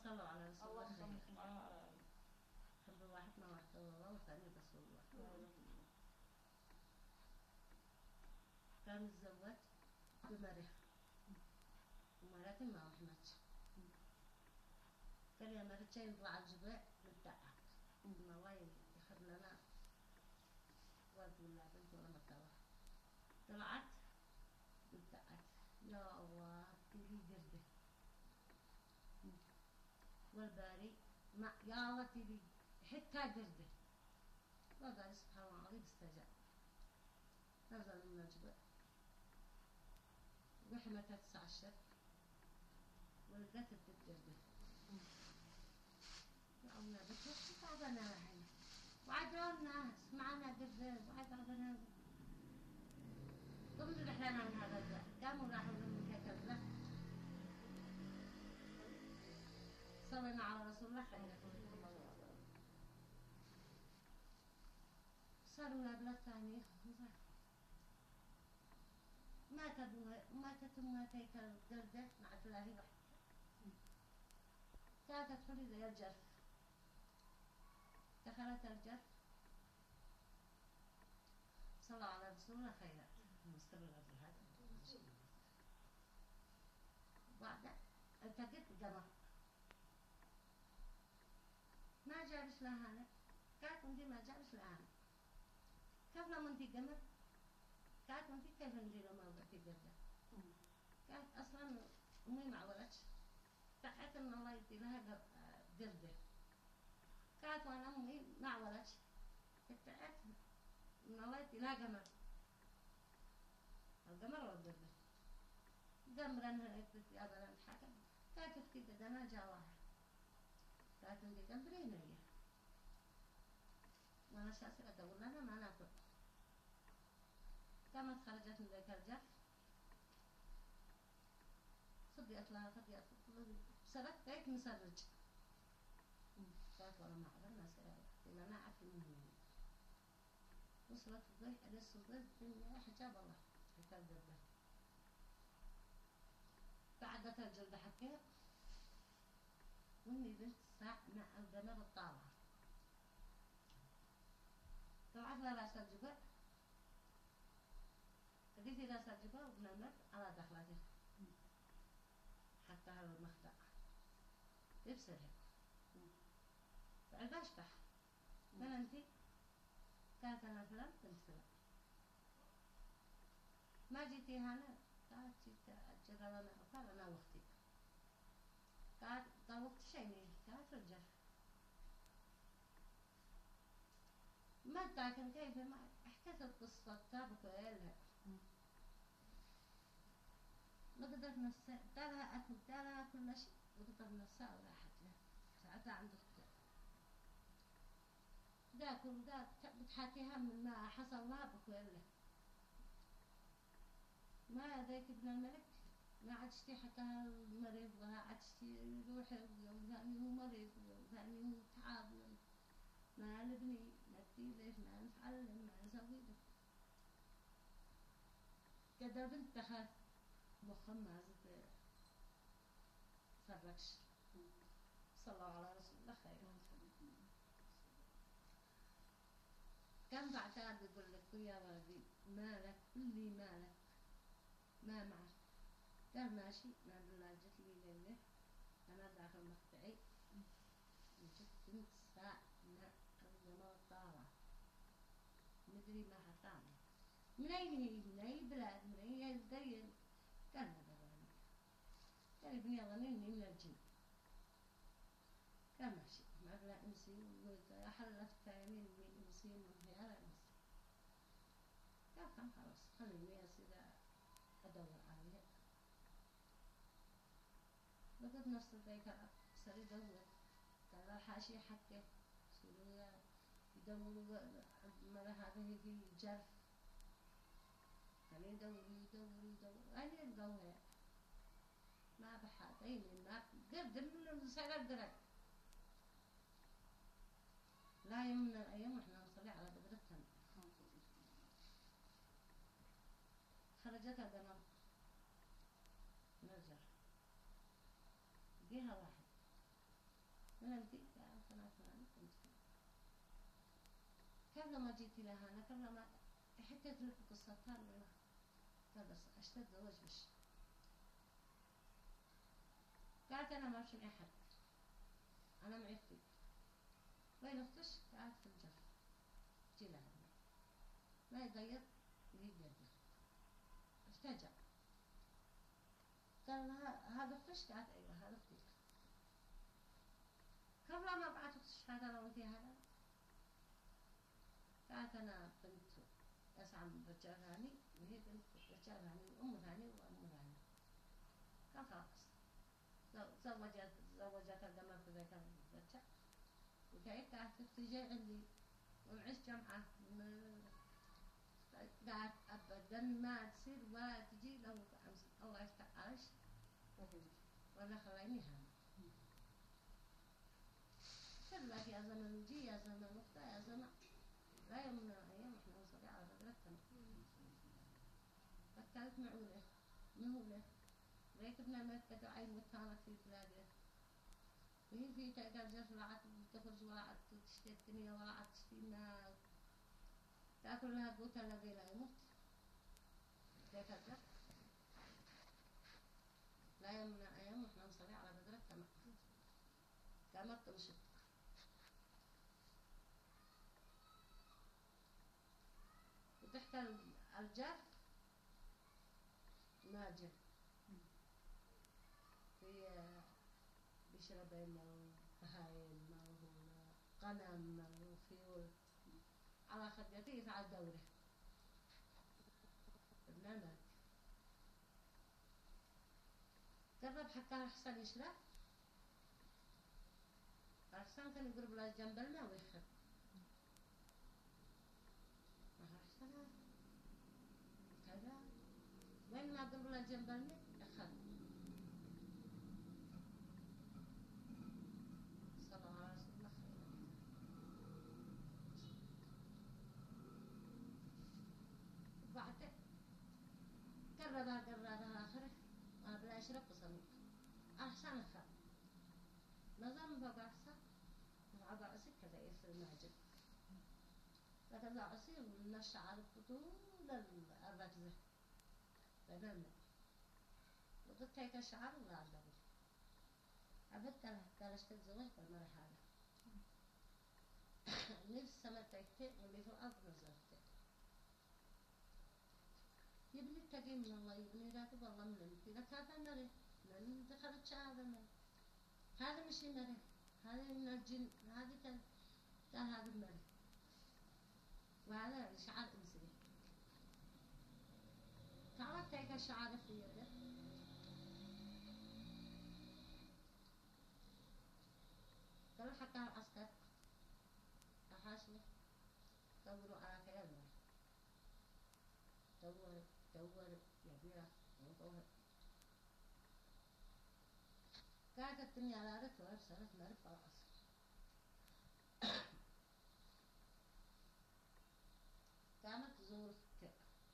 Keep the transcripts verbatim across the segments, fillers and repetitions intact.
صلوا على رسول الله اللهم خير. صل على حب واحد ما واحد الله والثاني رسول الله. كان متزوج بمرة ومرات ما محمدش. قال يا مرتين يطلع الجبل نتدعك إن الله يخر لنا ولا بنت ولا مكوى. طلعت نتدعك يا الله تبي جرده والباري ما يا الله تبي حتى جرده. وقال سبحان الله العظيم استجاب. نزل من الجبل وحمتها تسع أشهر ولقيت الجرده. يا الله بس تعبنا الحين وعدوا الناس معنا قدر وعدنا قمت رحلنا من هذا البلد قاموا راحوا من هيك البلد صلينا على رسول الله خير. صاروا لنا بلد ثانية ماتت ماتت ماتت هيك القردة مع ثلاثة واحد كانت تدخل زي الجرف. دخلت الجرف صلى على رسول الله خيرا مستمر هذا. بعد التقيت بقمر ما جابش لها أنا كانت ندي ما جابش لها أنا كيف لما انتي قمر كانت انتي كيف ندي لما وقتي قردة. كانت أصلا أمي ما عولتش تحت إن الله يدي لها قردة. كانت وأنا أمي ما عولتش تحت إن الله يدي لها قمر. القمر ولا القردة قمرا هيك يا بنات حكم كانت تحكي كده ما جا واحد كانت عندي قمرين هي وأنا شاسرة أقول لها ما ناكل. قامت خرجت من ذاك الجرف صدقت لها صدقت سرت بيت مسرج. قالت والله ما عرفنا سيارة إلا أنا أعرف منهم. وصلت الضيح على الصدق الدنيا حجاب الله حتى الجلدة. قعدت الجلدة حكيت وإني بنت ساعة مع القمر الطالعة طلعت لها راس الجبل لقيت راس الجبل ونمت على دخلته حتى هذا المخدع يبصرها فعلباش بح من أنتي كانت أنا فلان كنت فلان ما جيتي هنا قالت جيت أجر لنا وقال أنا وقتي قالت طوقت شيني قالت رجع ما لكن كيف ما حكيت القصة تابك ويلها ما قدرت نفسها دارها أكل دارها كل شيء وقدرت نفسها وراحت لها ساعتها عند أختها ذاك وذاك بتحكيها من ما حصل لها بكويله ما ذاك ابن الملك ما عادشتي حتى المريض ولا عادشتي روحي ويوم ثاني هو مريض ويوم ثاني هو تعب ما نبني نبني ليش ما نتعلم ما نسوي ده كذا بنت تخاف مخها ما زت فرقش. صلى الله على رسول الله خير. كم بعتاد يقول لك يا ولدي مالك كلي مالك ما معك قال ماشي ما بالله جت لي ليلة أنا داخل مقطعي وجت بنت ساعة مع الجمال طالع مدري ما حطاني من أين هي من أي بلاد من أي القرية قال ما دراني قال ابني يلا مني من الجن قال ماشي ما بلا أمسي وقلت حلفت يمين من أمسي من هي على أمسي قال كم خلاص خليني أصير أدور عليها لقيت نفس ذيك صار يدور قال الحاشية حكي سوريا يدوروا مرة هذه في جرف كان يدور يدور يدور أين يدور ما بحاطين ما قدر من المسألة قدرت لا يوم من الأيام وإحنا نصلي على قدرتنا خرجت القمر من الجرف جيها واحد من أنتي؟ قالت أنا فلانة كنت فيه. قبل ما جيتي لهنا قبل ما حكيت لك قصتها ولا لا؟ قال بس أشتد زوج بش. قالت أنا ما بشوف أحد، أنا معي أختي. وين أختش؟ قالت في الجر. جي لهنا ما يغير يجي يده. افتجع. قال لها هذا أختش؟ قالت أيوة هذا أختي. قبل ما بعت أختش هذا لو أنتي هذا. قالت أنا بنت أسعى من رجال هاني وهي بنت رجال هاني وأم هاني وأم هاني. قال خلاص. زوجت زوجت الجمال في ذاك الرجال. وكيف قالت أختي جاي عندي ونعيش جمعة. قالت أبدا ما تصير ولا تجي لو الله يفتح عايش ولا خليني هم. قلت يا زمن وجي يا زمن وقتا يا زمن لا يوم من الأيام إحنا نصلي على فقرتنا. فكانت معولة مهولة ريتبنا مركز عين مكانك في بلاده. وهي في تأجر ولا تخرج ولا تشتري الدنيا ولا تشتري ما تأكل لها قوتها لقي لا يموت. تأجر لا يوم من الأيام وإحنا نصلي على فقرتنا. قامت تمشط. وتحت الجر ماجر في بيشرب ماء بهايم ماء غنم ماء وفيول على خدته يفعل دوره ابن مات. قرب حتى أحسن يشرب. أحسن كان يقرب له جنب الماء ويخرب. ما أحسن كذا وين ما قرب له جنب الماء يخرب. صلى الله عليه وسلم. بعد قربها قربها آخره ما بلا يشرب قصمت. أحسن خرب. نظام فوق أحسن. وعض عصير كذا يصير معجن. فكذا عصير ونشع على طول الركزة. تمام. وقلت هيك الشعر ولا عدبه. عبدت له قال اشتد زوج بالمرة هذا. نفس سمتك واللي في الأرض نزلت. يبني التقي من الله يبني راتب والله من المتي. لك هذا مرة من دخلت هذا مرة. هذا مش مرة. هذا من الجن. هذا كان كان هذا المرة. وهذا شعر إنسي. تعرف هيك الشعر في يده. قالوا حتى العسكر أحاسبه دوروا على كلامه دور دور يا بيرة دور. قاعدة الدنيا لا رت ولا بسرت ما رفع العصر. قامت تزور التاء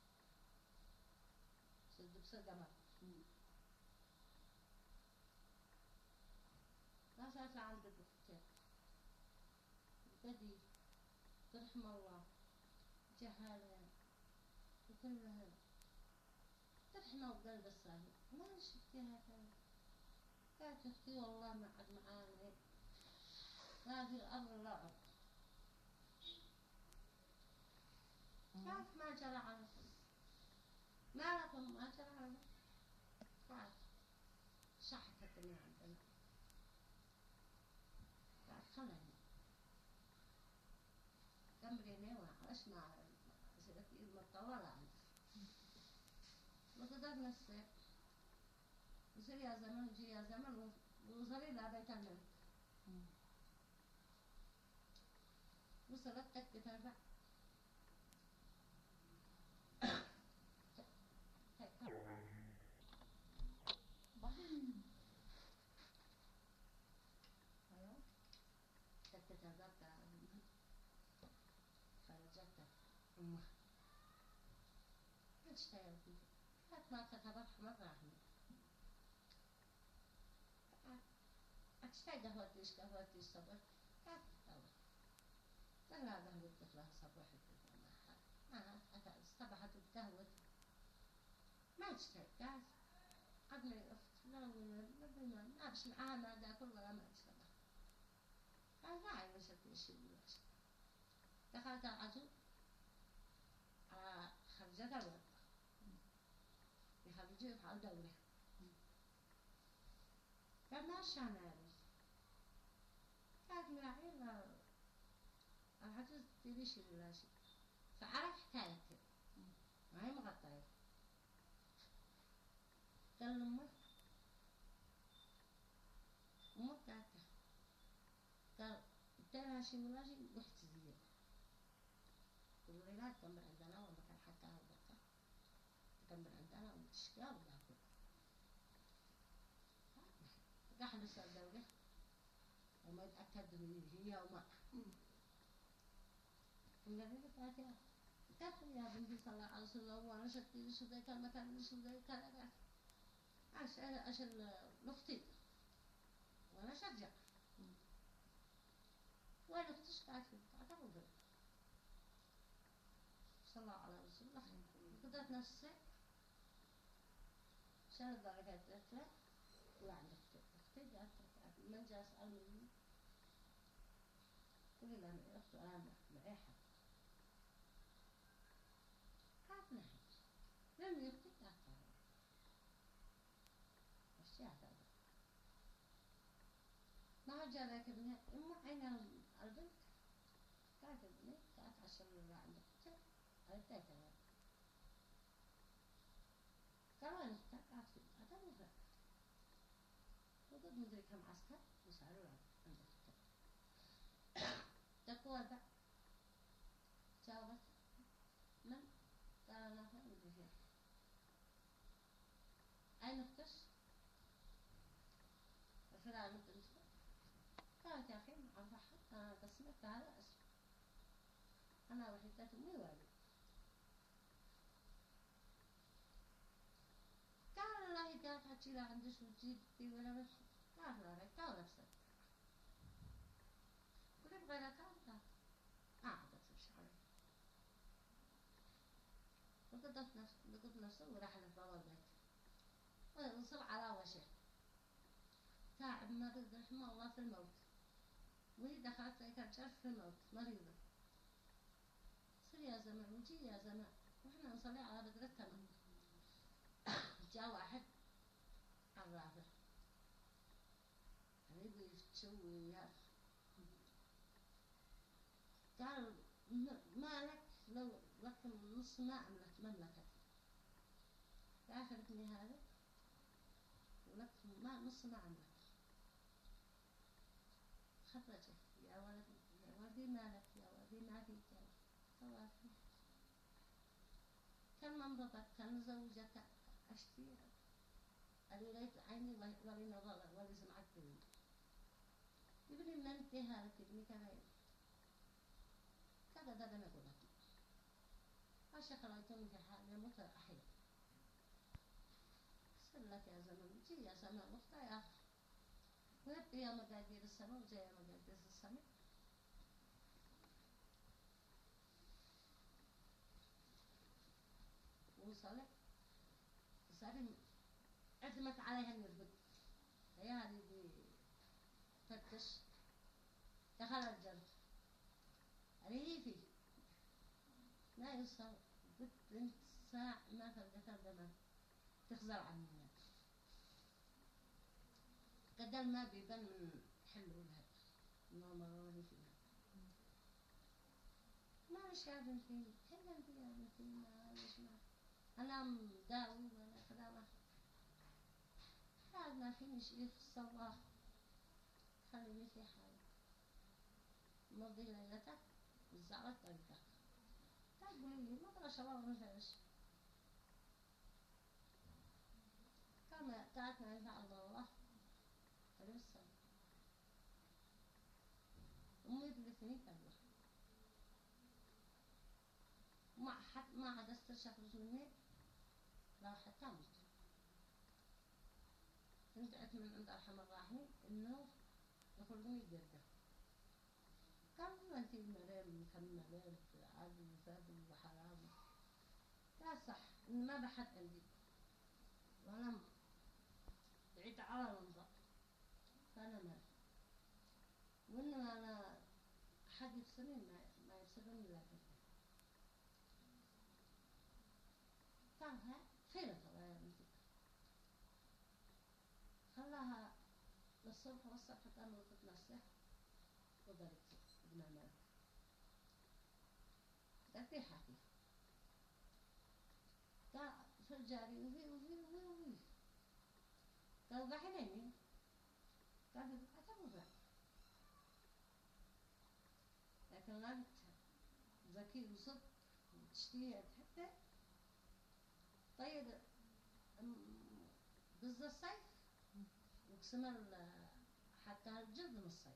صد بصدق ما ما صارت عند التاء بدي ترحم الله جهالة وكلها ترحمه وقلب الصاحب ما شفتها هكذا. قالت أختي والله ما عد معاني ما في الأمر لعب. قالت ما جرى على ما لكم ما جرى على قالت صحت الدنيا عندنا. قالت خلاني قمريني وعش مع سيدتي إذ مطولة عنه وقدرنا السير وصير يا زمن وجي يا زمن ووصلي لا بيت الملك. وصلت تكت تربع تكت تربع خرجت أمه ما تشتغل فيه. قالت ما تتبرح مرة أحمد تشتاي قهوتيش قهوتيش صبح قالت طبعا قال لا قهوة قلت لها صبحت ما ما صبحت وتقهوت ما تشتاي قالت قبل الأخت لا ولا ما أمشي معاها ما دا كلها ما أشتبه قال لا عايز أشتري ولا شيء دخلت العجل على خرجة الورد يخرجوا على دورة قال ما شان هذا قال لا إلا العجل تبي شيء ولا شيء فعرف حكايته ما هي مغطية قال لأمه أمه قالت قال ترى شيء ولا شيء واحتزية والولاد كان من عندنا وما كان حكاها وبكى كان من عندنا وتشكى ولا كل راح نسأل الدولة وما يتأكد هي وما قال لي فاتحة قالت يا بنتي صلى الله عليه وسلم وأنا شكلي ليش ذاك المكان ليش ذاك كذا عشان عشان لفتي وأنا شجع وين اختش قاعد في قاعد أقول صلى الله عليه وسلم قدرت نفسي شان الدرجات ثلاثة وعند اختي اختي جات من جاء سألني قولي لها معي أخت أنا معي حد قالت نعم لم يختي قالت أشياء هذا ما جاء ذاك ابنها أم عينها البنت قالت ابني قالت عشان اللي عند اختي قالت ذاك قال وين اختك قالت في القدم وذاك وقد مدري كم عسكر وسألوا عند اختك تقوى ذا جاوبت من قال لها مدري فيها أين اختش فلان بنت قالت يا أخي ما أعرف أحد أنا قسمت هذا اسم أنا وحدة أمي والدي قال الله قالت حتى لا عندش وتجيب في ولا بس قالت لا رأيت قال نفسك قلت بغيرها قالت لا قاعدة تمشي علي وقدت نفس لقد نفسه وراح لبابا البيت وصل على وجهه تعب مريض رحمه الله في الموت وهي دخلت كانت تعرف في الموت مريضة صير يا زمان وجي يا زمان وإحنا نصلي على بدرتنا جاء واحد عرافة يبي يفتشوا قال ما لك لو لك نص ما أملك مملكتي آخرتني هذا ولك ما نص ما أملك خرجه يا ولد يا ولدي مالك يا ولدي ما فيك توافي كان ممرضك كان زوجك أشتي أنا لقيت عيني ولي نظر ولي سمعت بي يبني من انتهى لك ابني كذا كذا ده أنا أقول لك عشان خليتهم في حالة متأحية سلك يا زمن جي يا زمن وقتها يا أخي ويبقى يا مقادير السماء وجاي يا مقادير السماء وصلت صاري عزمت عليها النربط هي هذه فتش دخل الجرد ريفي ما يوصل قلت بنت ساعة ما فرقتها دمان تخزر عني قدر ما بيبان من حلو لها ما مروني فيها ما مش عارفين فيه كلا فيها مثل ما مش ما أنا مداوي ولا كذا بعد ما فيني شيء في الصباح خليني في حالي مضي ليلتك وزعلت طريقك تقولي لي ما ترى شباب نفعش كما قعدنا إن شاء الله عليه السلام أمي بلثني تبلغ ما حد ما عاد استشخص مني لا حتى مت انتقت من عند أرحم الراحمين إنه تخرجني جدا قال أنت مريم مكملة عادي وفادي وحرام لا صح إن ما بحد عندي وأنا بعيد على لنظر فأنا مريم وإنه أنا حد يفصلني ما ما يفصلني إلا بالله قال ها خير الله يا بنتي خلاها للصبح والصبح قامت نفسه وضربت ابن الملك قالت لي حكي قال في الجاري وفي وفي وفي وفي قال ضحنيني قال أتبغى لكن غلبت ذكي وصدق وتشتيه حتى طيب بز الصيف وقسم حتى الجلد من الصيف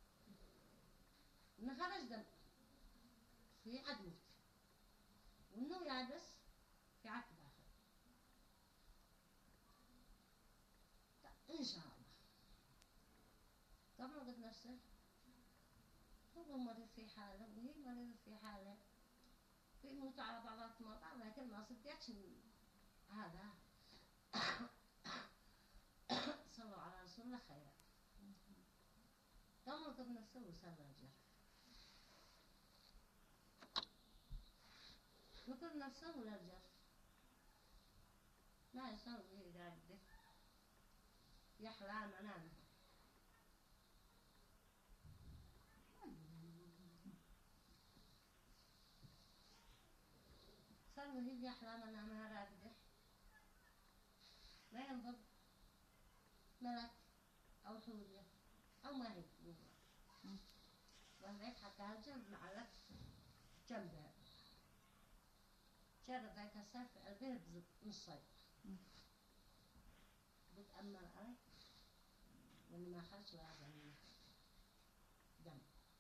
إنه خرج دم في عدمت وإنه يابس في عك داخل إن شاء الله طبعا قد نفسه هو مريض في حاله وهي مريضة في حاله بيموتوا على بعضهم مع بعض لكن ما صدقش هذا صلوا على رسول الله خيرا طبعا قد نفسه وصار رجل وكل نفسه ورجل ما يسوي ذلك يحلى منامه صار وهي يحلى منامها راقدة لا ينضب ملك أو حورية أو ما هي وهذيك حتى الجلد معلق جنبها جرب ذاك السيف البيت نصي بتأمل عليه وإنه ما خرج وهذا منه دم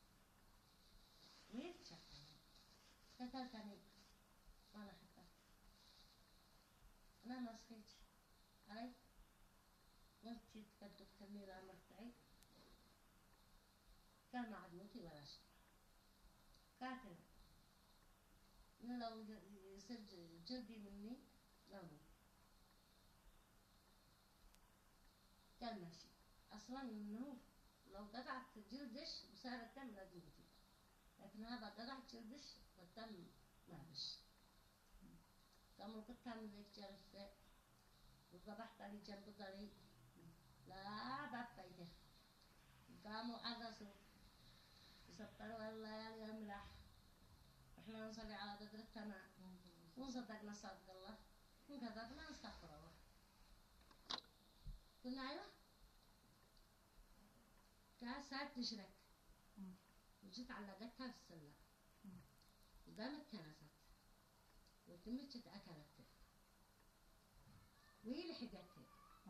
ويتشكل قتلتني وأنا حتى أنا ما صحيت علي قلت جيت كدك كميرة مرتعي قال ما عاد موتي ولا شيء قاتل لو يصير جلدي مني لا موت قال ماشي أصلا إنه لو قطعت جلدش وصار الدم لا تموتي لكن هذا قطعت جلدش والدم ما بش قاموا قلت من ذيك جرفة وذبحت لي جنب ضري لا بطيته قاموا عرسوا وسطروا الليالي الملح احنا نصلي على بدر التمام ونصدقنا صدق الله وكذبنا نستغفر الله قلنا ايوه قال صارت تشرك وجيت علقتها في السلة وقامت كنست وتمشت أكلتها وهي لحقتها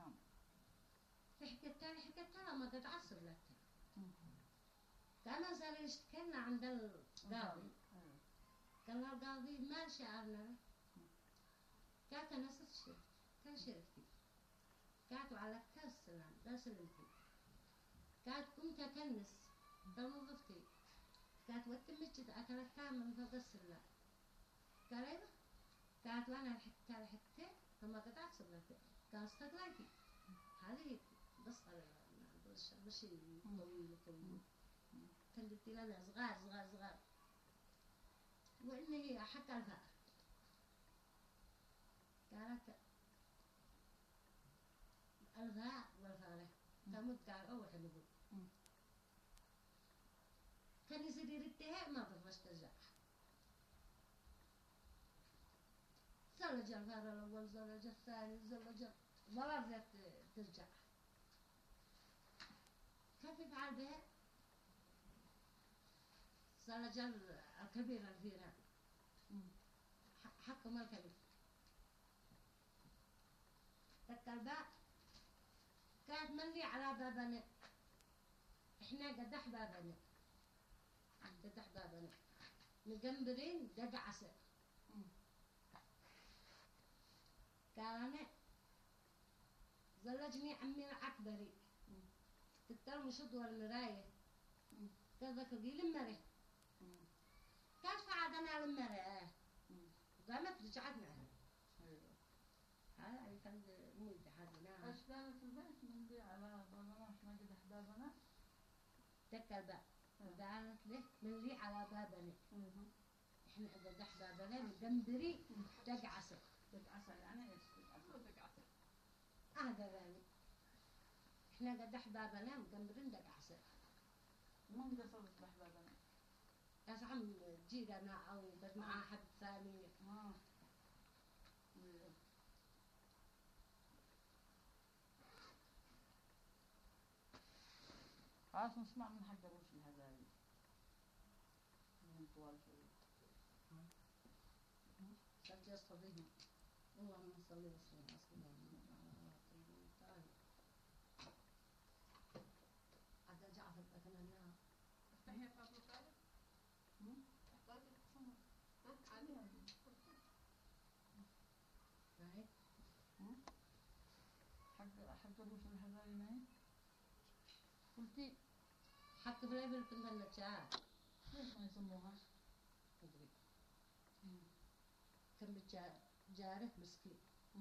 لحقتها لحقتها لما تتعصب لتها كان صار يشتكلنا عند القاضي قال له القاضي ما شعرنا قالت أنا شركت كان شركتي قالت وعلقتها السلام لا سلمتي قالت قمت أكنس بموظفتي قالت وتمشت أكلتها من فوق السلام قال ايوه قالت وانا لحقتها لحقتها ثم قطعت سبلتها قال استقليتي هذه قصة مشي طويل طويل كانت لنا صغار صغار صغار وإن هي حتى الفأر قالت الفاء والفارة تموت قال أول حلو كان يصير يردها ما تبغاش ترجع زلج الفار الأول زلج الثاني زلج ولا رجعت ترجع كيف يفعل بها زلج الكبير الفيران حكم الكبير تك الباب كانت ملي على بابنا احنا قدح بابنا قدح بابنا مجنبرين قدع عسل قال أنا زلجني عمي العكبري تترمش ادور المراية قالت لي المرة كانت فعدنا المرة قامت رجعت معها هذا اللي كان مودي حدنا ايش قالت البنت من دي على بابنا احنا قد احبابنا تكل بقى قالت له من لي على بابنا احنا قد احبابنا مقنبري دقعسة دقعسة يعني ايش دقعسة هذا يعني احنا قد احبابنا مقنبرين دقعسة من قصدت بأحبابنا يا عم جيراننا او بس معاه حد ثاني اه خلاص نسمع من حق روش الهدايا من طوال شوي شكل يصطدهم اللهم صل وسلم على سيدنا محمد عاد جعفر أتمنى افتحي فاطمة خالد احتاجي الحصان ها عادي معي حق حق روش الهدايا معي قلتي حتى بلا بنت النجاة ليش ما يسموهاش مدري كم جاره مسكين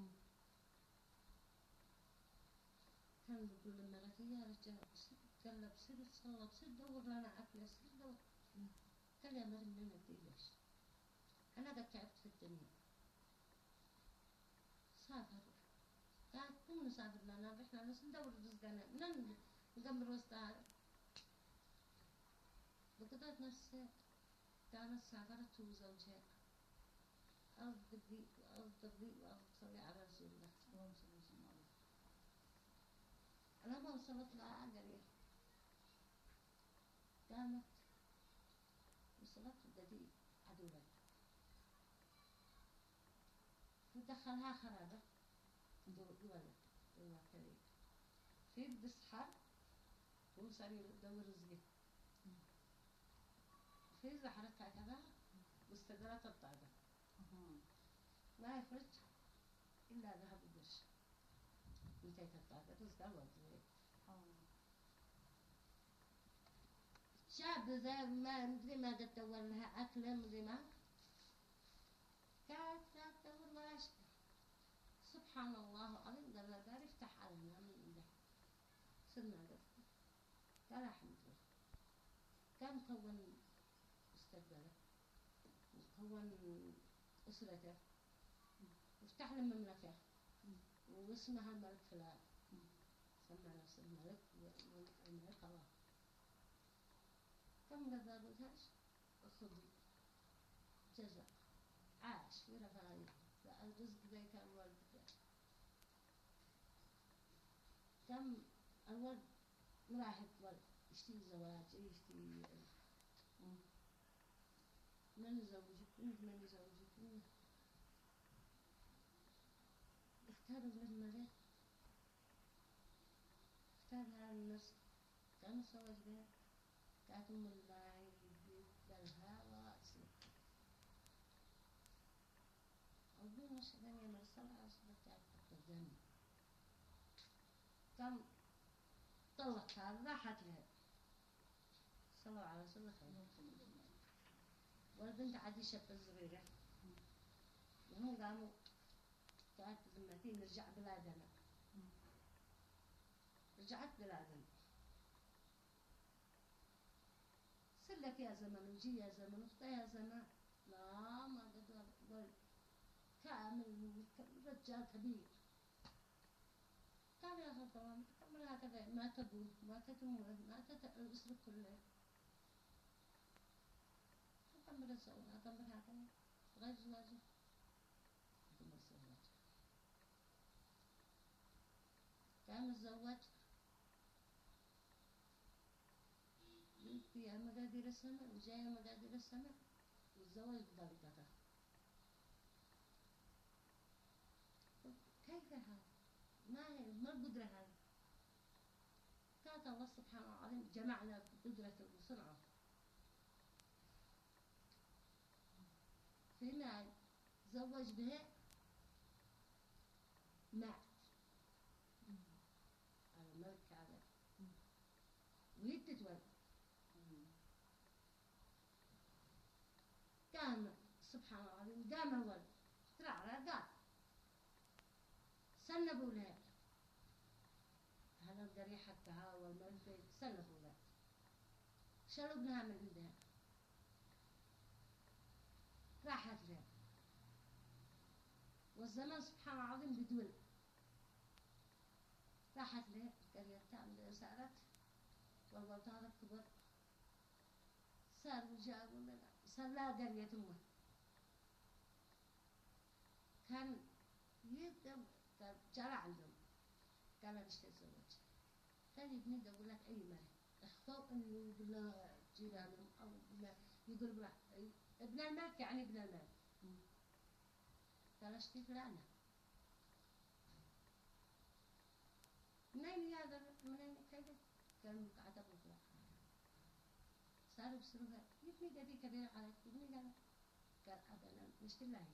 كان بيقول لمرتي يا رجال قال له بصير تصلى بصير دور لنا أكل بصير دور قال يا مريم ما ندري ليش أنا قد تعبت في الدنيا سافر قالت كم نسافر لنا رحنا بس ندور رزقنا من نقمر وسطها لقيت نفسي كانت سافرت وزوجها أرض الضيق وأرض الضيق وأرض صلي على رسول الله اللهم صل وسلم عليه أنا ما وصلت لها قرية قامت وصلت الدقيق عدوها ودخلها خرابة دور ولد الله كريم في بتصحى وصار يدور رزقه في زحرتها كذا واستقرت الطاقة ما يفرج إلا ذهب القرش انتهت الطاقة رزقها وجهه شاب ذا ما مدري ما قد دور لها أكل مدري ما كانت لا تدور ولا شيء سبحان الله العظيم قال له دار افتح علينا من عنده صرنا قد قال الحمد لله كان مكون مستقبله ومكون أسرته وافتح له مملكة واسمها الملك فلان سمى نفسه الملك والملك الله كم قدرتهاش خذي جزاء عاش في رفاهية الرزق ذي كان والدك كم الولد مراهق ولد يشتي زواج يشتي من يزوجك انت من يزوجك اختاروا للملك اختارها الناس كانوا زوج بها كانت أم الله يقبلها وأسلم أظن مشهدين يا مرسلة أصبحت تعبت الدم كم طلقها راحت لها صلوا على رسول الله والبنت عادي شابة صغيرة وهم قاموا قالت ذمتي نرجع بلادنا رجعت بلادنا سلك يا زمن وجي يا زمن وخطى يا زمن لا ما قدر قل كامل رجال كبير قال يا أخي طبعا تكمل هكذا ما تبوه ما تتمه ما تتأسر كله أكمل الزواج أكمل هكذا غير زواجه أكمل الزواج كان الزواج فيها مقادير السماء وجاية مقادير السماء والزواج بضغطها كيف هذا؟ ما هي ما القدرة هذه؟ كانت الله سبحانه وتعالى جمعنا بقدرته وصنعه فيما زوج به مات على الملك على ولد قام سبحان الله العظيم قام الولد طلع على قال سنبوا لها هذا القرية حقها والملك سنبوا لها شالوا ابنها من عندها راحت لها والزمن سبحان الله العظيم بدول راحت لها القرية التامة سارت والولد هذا كبر صار وجاب ولا لا صار لا قرية أمه كان يقدم قال جرى عندهم قال أنا اشتري زوج كان يبني يقول لك أي مال اختار إنه يقول له جيرانهم أو يقول له ابن الملك يعني ابن الملك قال اشتري فلانة منين هذا منين كذا قال قاعد أبغى فلان صاروا بسرعة يبني قدي كبير عليك يبني قال قال أبدا نشتري له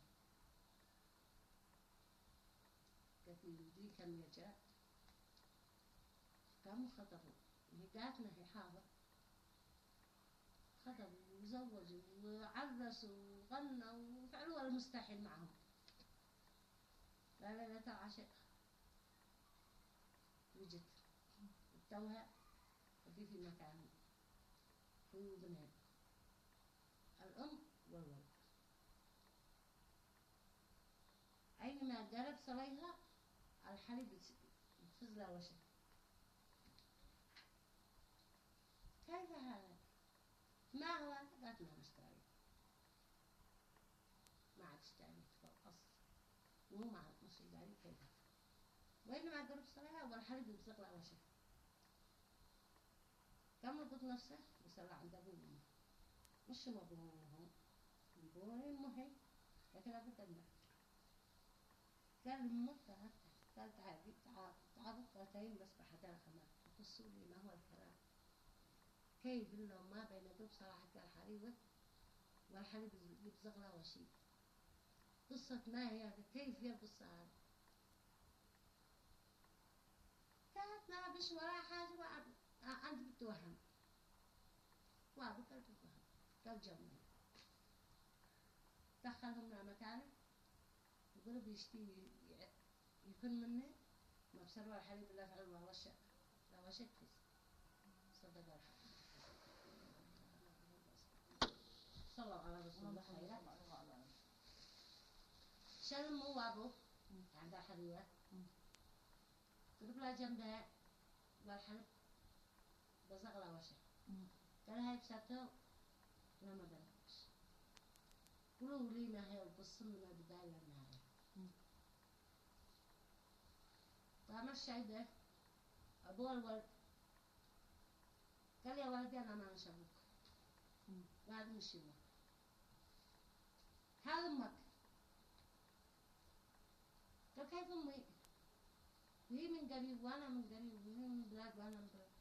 يدري كم يجاء قاموا خطبوا هي قالتنا هي حاضر خطبوا وزوجوا وعرسوا وغنوا وفعلوا المستحيل معهم لا لا لا ترى عشاء وجت توها وفي في مكان في بنات الأم والولد أينما قرب صليها الحليب يتفزل وشك كيف هذا ما هو قالت ما نشتري ما عاد اشتري فالأصل مو مع مشتري كيف وإنما قرب صليها والحليب يتفزل وشك كم ربط نفسه وصلى عند أبوه وأمه مش أبوه وأمه أبوه وأمه لكن أبوه كذا قال لأمه قالت قال تعالي تعال تعال قالتين بس بحدها خمار قصوا لي ما هو الكلام كيف إنه ما بين قرب صراحة الحليب والحليب يبزغ وشي قصة ما هي كيف هي القصة هذه قالت ما بش ولا حاجة وأبو عندي بتوهم وأبو قال بتوهم قال جمعي دخلهم مع مكانه يقولوا بيشتي يكون مني ما بسروا الحليب الله فعل الله وشك لا وشك صدق الحق صلى الله على رسول الله خيرا شل مو وابو عندها حرية قلت لا جنبها والحليب بزغ لا وشك قال هاي بساتو لا ما بلغش قولوا لي ما هي القصة من البداية للنهاية قام الشايبة أبو الولد قال يا ولدي أنا ما نشبك وهذا مش يمك هذا أمك قال كيف أمي وهي من قريب وأنا من قريب وهي من بلاد وأنا من بلاد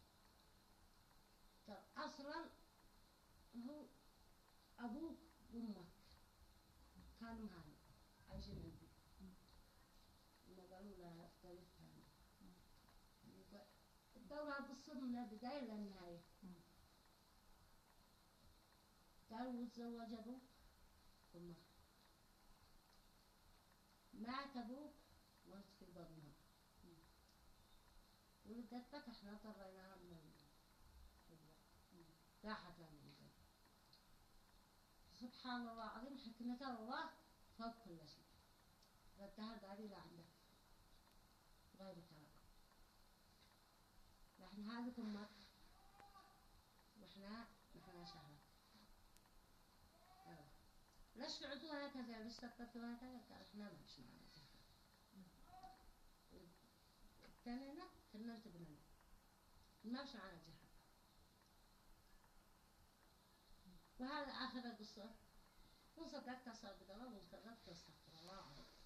قال أصلا هو أبوك وأمك كانوا معنا عايشين عندي ما قالوا لا اختلف ثاني الدورة القصة من البداية للنهاية قالوا وتزوج أبوك أمك مات أبوك وانت في بطنها ولدتك احنا طريناها من راحت لنا سبحان الله العظيم حكمة الله فوق كل شيء ردها قالي لا عندك غير كلام نحن هذه أمك وإحنا نحن شهرك ليش فعلتوا هكذا ليش سكتوا هكذا قال إحنا ما مش معنا جهة الثانينا كنا نتبنى ما مش معنا جهة وهذا آخر القصة وصدقت صادق الله وكذبت استغفر الله